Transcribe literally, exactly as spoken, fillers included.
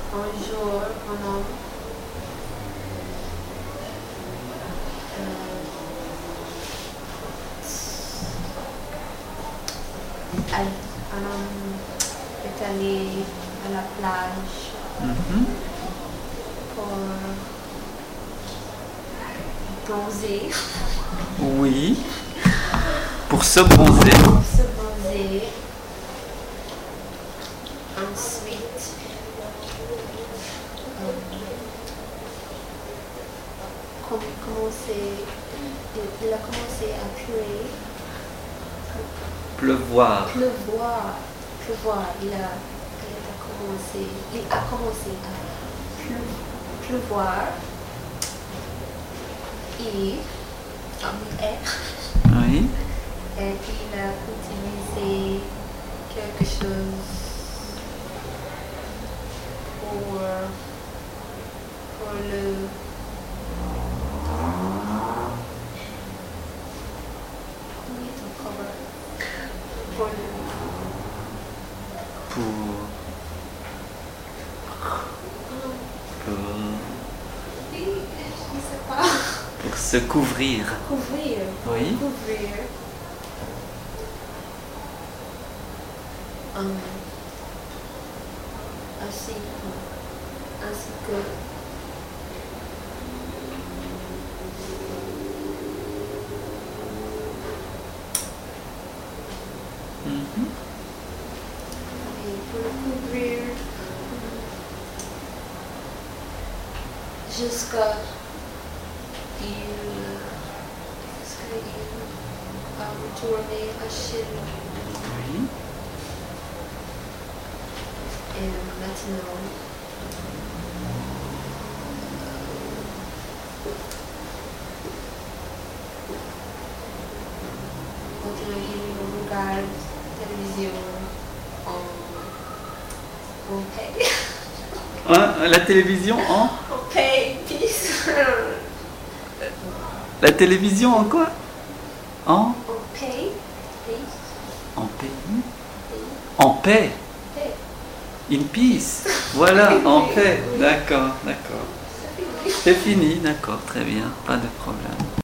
un jour, un homme, euh, a- un homme est allé à la plage Mhm. pour bronzer, Oui. Pour se bronzer. pour se bronzer. Ensuite, euh, com- commencer- il il a commencé à pleurer, Pleuvoir. pleuvoir, pleuvoir. Il a, il a commencé, il a commencé à pleu- pleuvoir et, comme est, Oui. et il a utilisé quelque chose pour, pour le comment est ton cover? Pour le Pour. Pour, je ne sais pas. pour se couvrir. Couvrir. Pour Oui. couvrir. Um, ainsi, ainsi que Mhm. et pour le couvrir jusqu'à il jusqu'à il va retourner à Chine. Oui. Et maintenant, maintenant il regarde la télévision en, en paix. Hein, la télévision en. En paix, peace. La télévision en quoi? En. En paix, peace, En pays. paix, En paix. paix. In peace. Voilà, en paix. D'accord, d'accord. Ça fait C'est fini, d'accord, très bien, pas de problème.